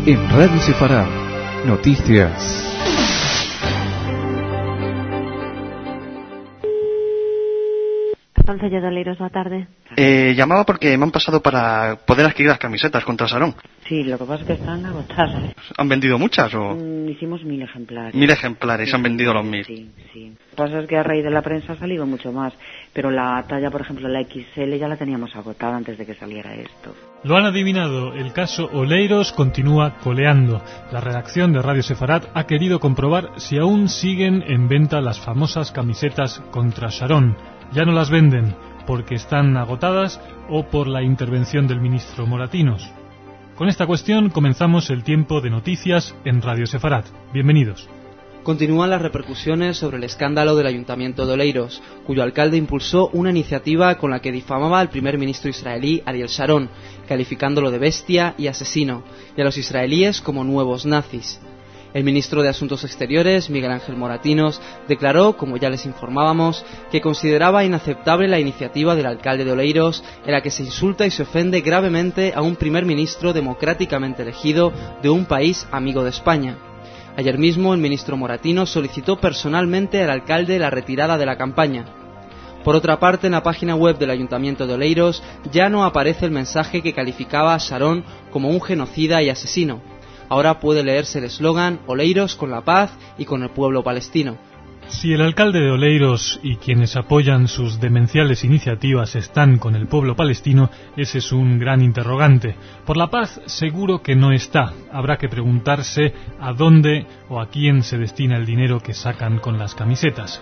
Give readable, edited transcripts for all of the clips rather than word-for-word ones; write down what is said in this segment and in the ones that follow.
En Radio Sefarad, noticias. Panza de Oleiros, boa tarde. Llamaba porque me han pasado para poder adquirir las camisetas contra Sarón. Sí, lo que pasa es que están agotadas. ¿Han vendido muchas o...? Hicimos 1000 ejemplares. 1000 ejemplares, sí, han vendido los 1000. Sí. Lo que pasa es que a raíz de la prensa ha salido mucho más, pero la talla, por ejemplo, la XL ya la teníamos agotada antes de que saliera esto. Lo han adivinado, el caso Oleiros continúa coleando. La redacción de Radio Sefarad ha querido comprobar si aún siguen en venta las famosas camisetas contra Sharon. Ya no las venden porque están agotadas o por la intervención del ministro Moratinos. Con esta cuestión comenzamos el tiempo de noticias en Radio Sefarad. Bienvenidos. Continúan las repercusiones sobre el escándalo del Ayuntamiento de Oleiros, cuyo alcalde impulsó una iniciativa con la que difamaba al primer ministro israelí Ariel Sharon, calificándolo de bestia y asesino, y a los israelíes como nuevos nazis. El ministro de Asuntos Exteriores, Miguel Ángel Moratinos, declaró, como ya les informábamos, que consideraba inaceptable la iniciativa del alcalde de Oleiros en la que se insulta y se ofende gravemente a un primer ministro democráticamente elegido de un país amigo de España. Ayer mismo el ministro Moratinos solicitó personalmente al alcalde la retirada de la campaña. Por otra parte, en la página web del Ayuntamiento de Oleiros ya no aparece el mensaje que calificaba a Sharon como un genocida y asesino. Ahora puede leerse el eslogan Oleiros con la paz y con el pueblo palestino. Si el alcalde de Oleiros y quienes apoyan sus demenciales iniciativas están con el pueblo palestino, ese es un gran interrogante. Por la paz seguro que no está. Habrá que preguntarse a dónde o a quién se destina el dinero que sacan con las camisetas.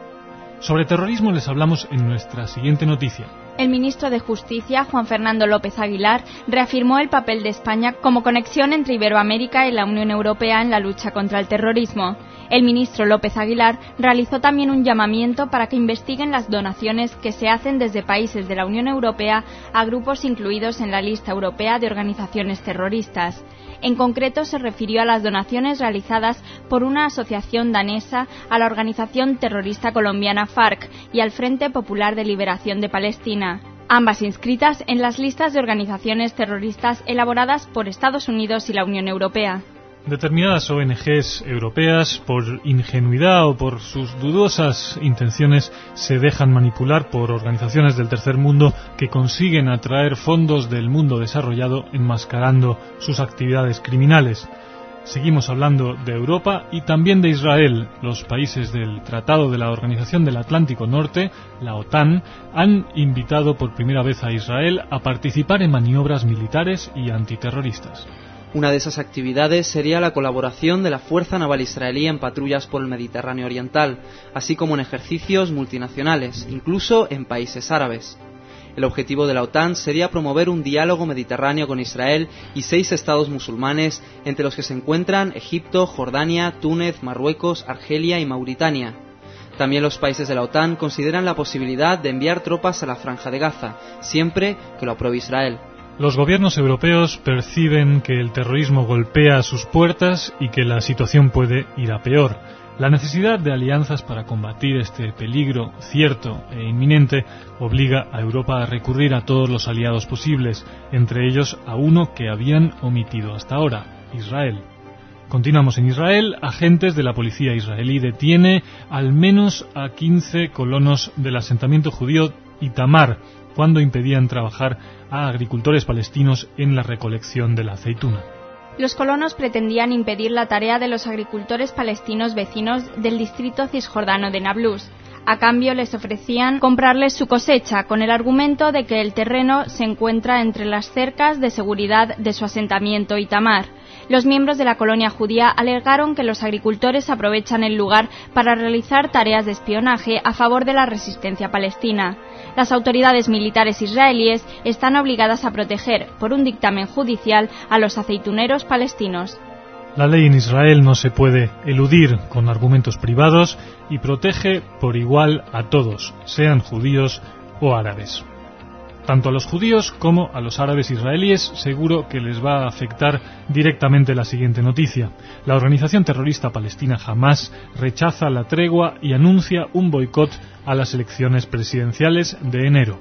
Sobre terrorismo les hablamos en nuestra siguiente noticia. El ministro de Justicia, Juan Fernando López Aguilar, reafirmó el papel de España como conexión entre Iberoamérica y la Unión Europea en la lucha contra el terrorismo. El ministro López Aguilar realizó también un llamamiento para que investiguen las donaciones que se hacen desde países de la Unión Europea a grupos incluidos en la lista europea de organizaciones terroristas. En concreto, se refirió a las donaciones realizadas por una asociación danesa a la organización terrorista colombiana FARC y al Frente Popular de Liberación de Palestina, ambas inscritas en las listas de organizaciones terroristas elaboradas por Estados Unidos y la Unión Europea. Determinadas ONGs europeas, por ingenuidad o por sus dudosas intenciones, se dejan manipular por organizaciones del tercer mundo que consiguen atraer fondos del mundo desarrollado enmascarando sus actividades criminales. Seguimos hablando de Europa y también de Israel. Los países del Tratado de la Organización del Atlántico Norte, la OTAN, han invitado por primera vez a Israel a participar en maniobras militares y antiterroristas. Una de esas actividades sería la colaboración de la Fuerza Naval Israelí en patrullas por el Mediterráneo Oriental, así como en ejercicios multinacionales, incluso en países árabes. El objetivo de la OTAN sería promover un diálogo mediterráneo con Israel y 6 estados musulmanes, entre los que se encuentran Egipto, Jordania, Túnez, Marruecos, Argelia y Mauritania. También los países de la OTAN consideran la posibilidad de enviar tropas a la Franja de Gaza, siempre que lo apruebe Israel. Los gobiernos europeos perciben que el terrorismo golpea a sus puertas y que la situación puede ir a peor. La necesidad de alianzas para combatir este peligro cierto e inminente obliga a Europa a recurrir a todos los aliados posibles, entre ellos a uno que habían omitido hasta ahora, Israel. Continuamos en Israel. Agentes de la policía israelí detiene al menos a 15 colonos del asentamiento judío Itamar cuando impedían trabajar a agricultores palestinos en la recolección de la aceituna. Los colonos pretendían impedir la tarea de los agricultores palestinos vecinos del distrito cisjordano de Nablus. A cambio les ofrecían comprarles su cosecha con el argumento de que el terreno se encuentra entre las cercas de seguridad de su asentamiento Itamar. Los miembros de la colonia judía alegaron que los agricultores aprovechan el lugar para realizar tareas de espionaje a favor de la resistencia palestina. Las autoridades militares israelíes están obligadas a proteger, por un dictamen judicial, a los aceituneros palestinos. La ley en Israel no se puede eludir con argumentos privados y protege por igual a todos, sean judíos o árabes. Tanto a los judíos como a los árabes israelíes seguro que les va a afectar directamente la siguiente noticia. La organización terrorista palestina Hamás rechaza la tregua y anuncia un boicot a las elecciones presidenciales de enero.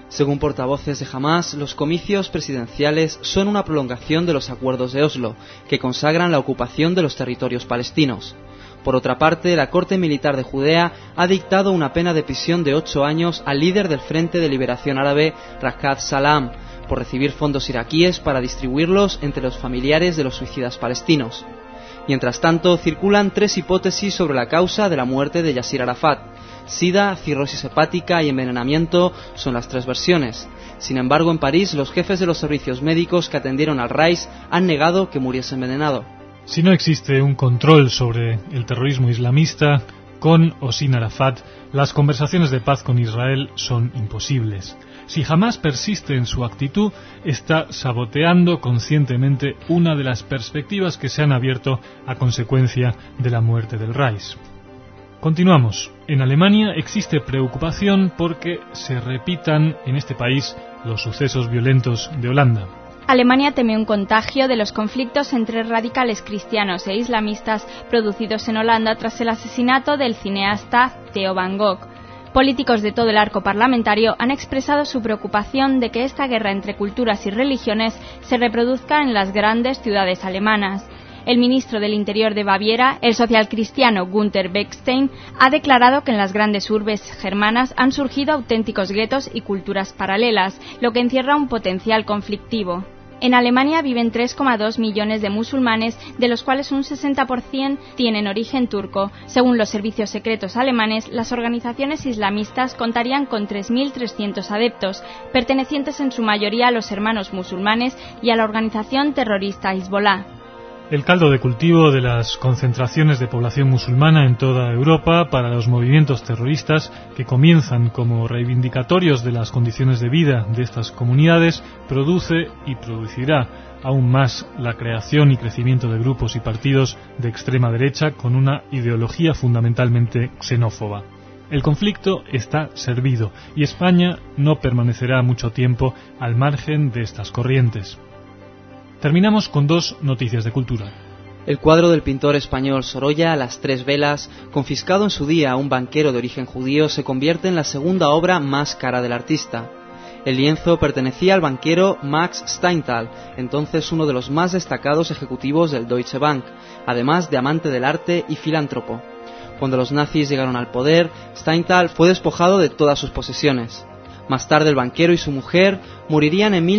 Según portavoces de Hamás, los comicios presidenciales son una prolongación de los acuerdos de Oslo, que consagran la ocupación de los territorios palestinos. Por otra parte, la Corte Militar de Judea ha dictado una pena de prisión de 8 años al líder del Frente de Liberación Árabe, Raqat Salam, por recibir fondos iraquíes para distribuirlos entre los familiares de los suicidas palestinos. Mientras tanto, circulan 3 hipótesis sobre la causa de la muerte de Yasir Arafat. SIDA, cirrosis hepática y envenenamiento son las 3 versiones. Sin embargo, en París, los jefes de los servicios médicos que atendieron al Rais han negado que muriese envenenado. Si no existe un control sobre el terrorismo islamista, con o sin Arafat, las conversaciones de paz con Israel son imposibles. Si Hamás persiste en su actitud, está saboteando conscientemente una de las perspectivas que se han abierto a consecuencia de la muerte del Rais. Continuamos. En Alemania existe preocupación porque se repitan en este país los sucesos violentos de Holanda. Alemania teme un contagio de los conflictos entre radicales cristianos e islamistas producidos en Holanda tras el asesinato del cineasta Theo van Gogh. Políticos de todo el arco parlamentario han expresado su preocupación de que esta guerra entre culturas y religiones se reproduzca en las grandes ciudades alemanas. El ministro del Interior de Baviera, el socialcristiano Günther Beckstein, ha declarado que en las grandes urbes germanas han surgido auténticos guetos y culturas paralelas, lo que encierra un potencial conflictivo. En Alemania viven 3,2 millones de musulmanes, de los cuales un 60% tienen origen turco. Según los servicios secretos alemanes, las organizaciones islamistas contarían con 3.300 adeptos, pertenecientes en su mayoría a los hermanos musulmanes y a la organización terrorista Hezbollah. El caldo de cultivo de las concentraciones de población musulmana en toda Europa para los movimientos terroristas que comienzan como reivindicatorios de las condiciones de vida de estas comunidades produce y producirá aún más la creación y crecimiento de grupos y partidos de extrema derecha con una ideología fundamentalmente xenófoba. El conflicto está servido y España no permanecerá mucho tiempo al margen de estas corrientes. Terminamos con 2 noticias de cultura. El cuadro del pintor español Sorolla, Las 3 velas, confiscado en su día a un banquero de origen judío, se convierte en la segunda obra más cara del artista. El lienzo pertenecía al banquero Max Steinthal, entonces uno de los más destacados ejecutivos del Deutsche Bank, además de amante del arte y filántropo. Cuando los nazis llegaron al poder, Steinthal fue despojado de todas sus posesiones. Más tarde el banquero y su mujer morirían en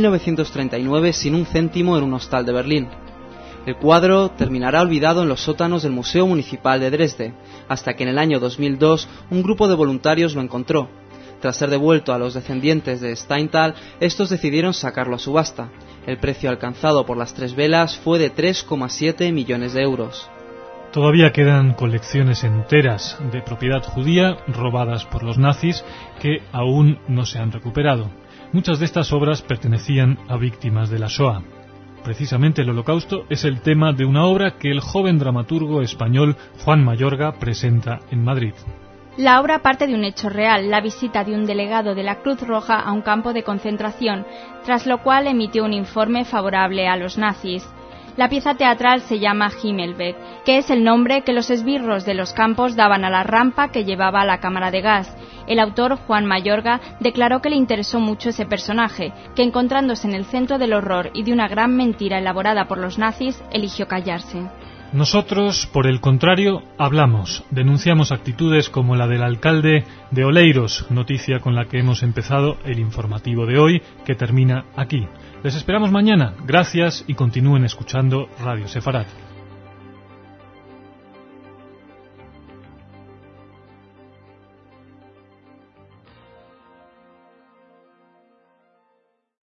1939 sin un céntimo en un hostal de Berlín. El cuadro terminará olvidado en los sótanos del Museo Municipal de Dresde, hasta que en el año 2002 un grupo de voluntarios lo encontró. Tras ser devuelto a los descendientes de Steinthal, estos decidieron sacarlo a subasta. El precio alcanzado por Las 3 velas fue de 3,7 millones de euros. Todavía quedan colecciones enteras de propiedad judía robadas por los nazis que aún no se han recuperado. Muchas de estas obras pertenecían a víctimas de la Shoah. Precisamente el Holocausto es el tema de una obra que el joven dramaturgo español Juan Mayorga presenta en Madrid. La obra parte de un hecho real, la visita de un delegado de la Cruz Roja a un campo de concentración, tras lo cual emitió un informe favorable a los nazis. La pieza teatral se llama Himmelweg, que es el nombre que los esbirros de los campos daban a la rampa que llevaba a la cámara de gas. El autor, Juan Mayorga, declaró que le interesó mucho ese personaje, que encontrándose en el centro del horror y de una gran mentira elaborada por los nazis, eligió callarse. Nosotros, por el contrario, hablamos, denunciamos actitudes como la del alcalde de Oleiros, noticia con la que hemos empezado el informativo de hoy, que termina aquí. Les esperamos mañana. Gracias y continúen escuchando Radio Sefarat.